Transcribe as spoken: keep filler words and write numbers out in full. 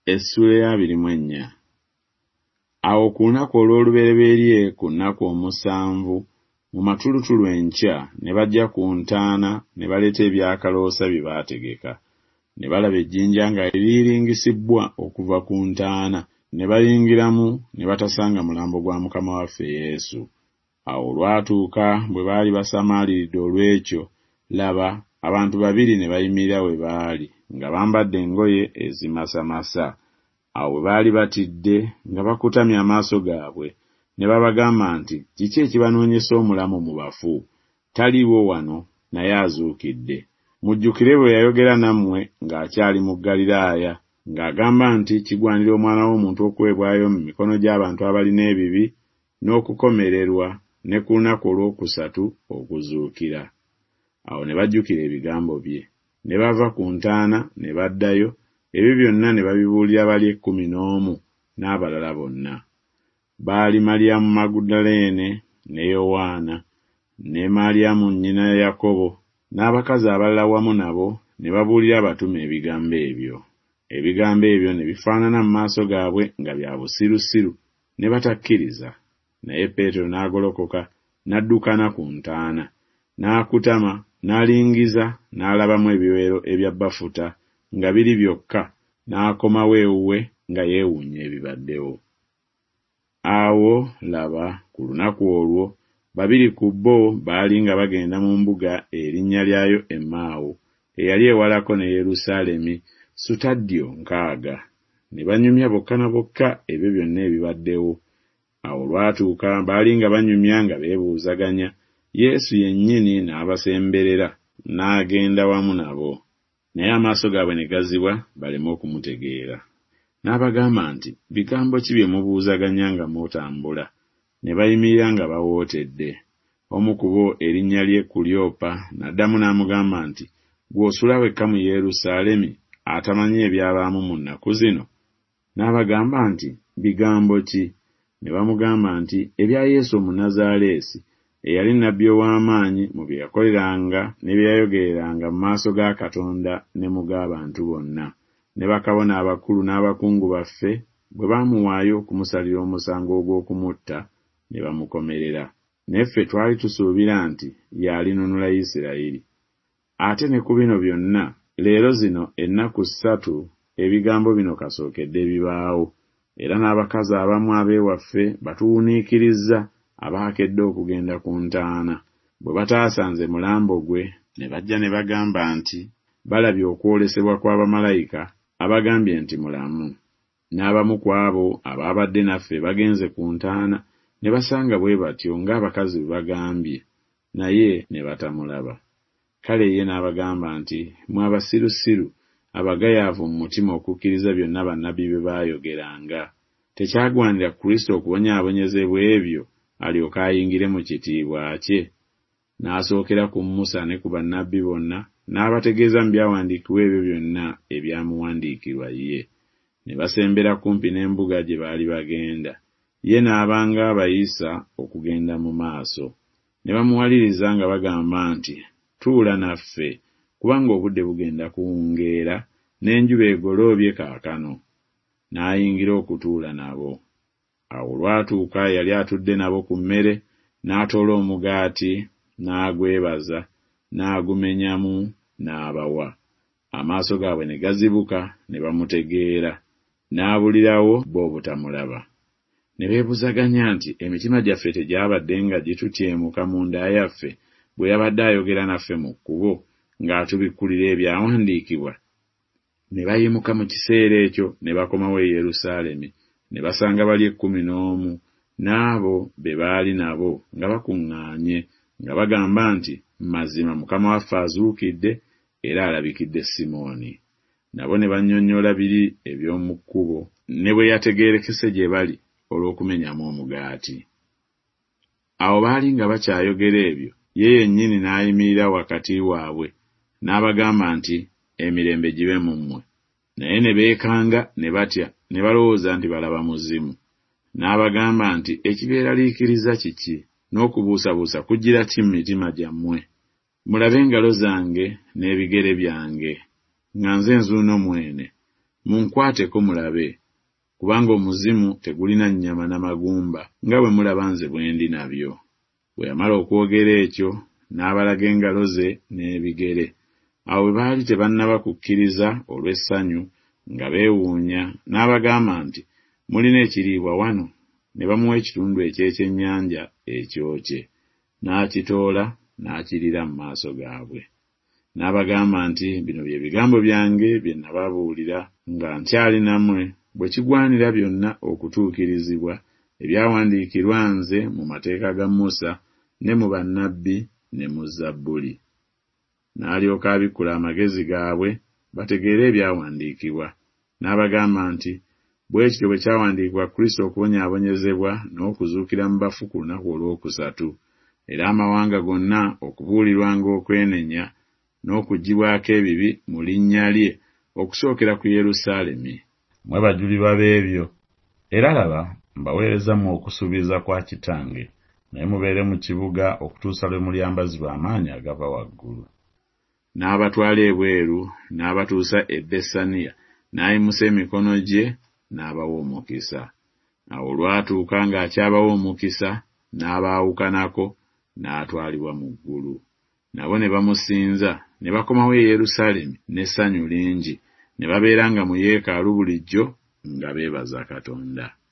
Essula ya abiri mu ennya. Awo ku lunaku olw'olubereberye ku nnaku omusanvu mu matulutulu enkya ne bajja ku ntaana ne baleeta ebyakaloosa bye baategeka. Ne balaba ejjinja nga liringisibbwa okuva ku ntaana, ne bayingiramu ne batasanga mulambo gwa Mukama waffe Yesu. Awo olwatuuka bwe baali basamaaliridde olw'ekyo, laba abantu babiri ne bayimirira we baali nga bambadde engoye ezimasamasa. Awo bwe baali batidde nga bakutamye amaaso gaabwe, ne babagamba nti, kiki ekibanoonyesa omulamu mu bafu? Taliiwo wano, naye azuukidde. Mujjukire bwe yayogera nammwe ng'akyali mu Ggaliraaya, ng'agamba nti kigwanira Omwana w'Omuntu okuweebwayo mu mikono gy'abantu abalina ebibi, n'okukomererwa, ne ku lunaku olwokusatu okuzuukira. Awo ne bajjukira ebigambo bye, ne bava ku ntaana ne baddayo, ebyo byonna ne babibuulira bali ekkumi n'omu n'abalala bonna. Baali Maliyamu Magudaleene, ne Yowaana, ne Maliyamu nnyina Yakobo, n'abakazi abalala wamu nabo ne babuulira abatume ebigambo ebyo. Ebigambo ebyo ne bifaanana mu maaso gaabwe nga bya busirusiru, ne batakkiriza. Naye Peetero n'agolokoka n'addukana ku ntaana, n'akutama, n'alingiza, n'alabamu ebiwero ebya bafuta nga biri byokka, n'akomawo ewuwe nga yeewuunya ebibaddewo. Awo laba ku lunaku olwo babiri ku bo baali nga bagenda mu mbuga erinnya lyayo Emmaawo, eyali ewalako ne Yerusaalemi sutaddio nkaaga. Ne banyumya bokka na bokka ebyo byonna ebibaddewo. Awo lwatuuka baali nga banyumya nga beebuuzaganya, Yesu yennyini n'abasemberera n'agenda wamu nabo. Naye amaaso gaabwe ne gazzibwa baleme okumutegeera. N'abagamba nti, bigambo ki bye mubuuzaganya nga mutambula? Ne bayimirira nga bawootedde. Omu ku bo erinnya lye Kulyopa n'addamu n'amugamba nti, gw'osula wekka mu Yerusaalemi atamanyi ebyabaamu mu nnaku zino? N'abagamba nti, bigambo ki? Ne bamugamba nti, ebya Yesu Omunnazaaleesi, eyali nnabbi ow'amaanyi mu bye yakoleranga ne bye yayogereranga mu maaso ga Katonda ne mu g'abantu bonna. Ne bakabona abakulu n'abakungu baffe bwe baamuwaayo okumusalira omusango ogw'okumutta, ne bamukomerera. Neffe twali tusuubira nti y'alinunula Isirayiri. Ate ne ku bino byonna, leero zino ennaku ssatu ebigambo bino kasookedde bibaawo, era n'abakazi abamu ab'ewaffe batuwuniikirizza abaakedde okugenda ku ntaana. Bwe bataasanze mulambo gwe, ne bajja ne bagamba nti balabye okwolesebwa kw'abamalayika abagambye nti mulamu. N'abamu ku abo abaabadde naffe bagenze ku ntaana ne basanga bwe batyo ng'abakazi bwe bagambye, naye ne batamulaba. Kale ye n'abagamba nti, mwe abasirusiru abagayaavu mu mutima okukkiriza byonna bannabbi bye baayogeranga. Tekyagwanira Kristo okubonyaabonyezebwa ebyo alyoke ayingire mu kitiibwa kye? N'asookera ku Musa ne ku bannabbi bonna, n'abategeeza mu byawandiikibwa ebyo byonna ebyamuwandiikirwa ye. Ne basembera kumpi n'embuga gye baali bagenda. Ye n'abanga abayisa okugenda mu maaso. Ne bamuwaliriza nga bagamba nti, tuula naffe, kubanga obudde bugenda kuwungeera, n'enjuba egoloobye kaakano. N'ayingira okutuula nabo. Awo lwatuuka yali atudde nabo ku mmere, n'atoola omugaati, n'agwebaza, n'agumenyamu, n'abawa. Amaaso gaabwe ne gazibuka, ne bamutegeera, n'abulirawo bo obutamulaba. Ne beebuzaganya nti, emitima gyaffe tegyabadde nga gitutyemuka mu nda yaffe bwe yabadde ayogera naffe mu kkubo ng'atubikkulira ebyawandiikibwa? Ne bayimuka mu kiseera ekyo ne bakomawo e Yerusaalemi, ne basanga bali ekkumi n'omu n'abo be baali nabo nga bakuŋŋaanye, nga bagamba nti, mazima Mukama waffe azuukidde era alabikidde Simooni. Nabo ne bannyonnyola biri eby'omu kkubo ne bwe yategeerekese gye bali olw'okumenyamu omugaati. Awo baali nga bakyayogera ebyo, ye yennyini n'ayimirira wakati waabwe, n'abagamba nti, emirembe gibe mu mmwe. Naye ne beekanga ne batya, ne balowooza nti balaba muzimu. N'abagamba nti, ekibeeraliikiriza kiki, n'okubuusabuusa kujjira ki mu mitima gyammwe? Mulabe engalo zange n'ebigere byange, nga nze nzuuno mwene. munkwateko mulabe, kubanga omuzimu tegulina nnyama n'amagumba nga bwe mulaba nze bwe ndi nabyo. Bwe yamala okwogera ekyo, n'abalaga engalo ze n'ebigere. Awo bwe baali tebannaba kukkiriza olw'essanyu nga beewuunya, n'abagamba nti, mulina ekiriibwa wano? Ne bamuwa ekitundu eky'ekyennyanja ekyokye. N'akitoola n'akirira mu maaso gaabwe. N'abagamba nti, bino bye bigambo byange bye nababuulira nga nkyali nammwe, bwe kigwanira byonna okutuukirizibwa ebyawandiikirwa nze mu mateeka ga Musa ne mu bannabbi ne mu Zabbuli. N'alyoka abikkula amagezi gaabwe bategeere ebyawandiikibwa. N'abagamba nti, bwe kityo bwe kyawandiikibwa Kristo okubonyaabonyezebwa n'okuzuukira mu bafu ku lunaku olwokusatu, era amawanga gonna okubuulirwanga okwenenya n'okuggyibwako ebibi mu linnya lye okusookera ku Yerusaalemi. Mwe bajulirwa b'ebyo, era laba mbaweereza mu okusuubiza kwa Kitange, naye mubeere mu kibuga okutuusa lwe mulyambazibwa amaanyi agava waggulu. N'abatwala ebweru, n'abatuusa e Besaniya, n'ayimusa emikono gye n'abawa omukisa. Awo olwatuuka ng'akyabawa omukisa, n'abaawukanako, n'atwalibwa mu ggulu. Nabo ne bamusinza, ne bakomawo e Yerusaalemi n'essanyu lingi, ne babeeranga mu yeekaalu bulijjo nga beebaza Katonda.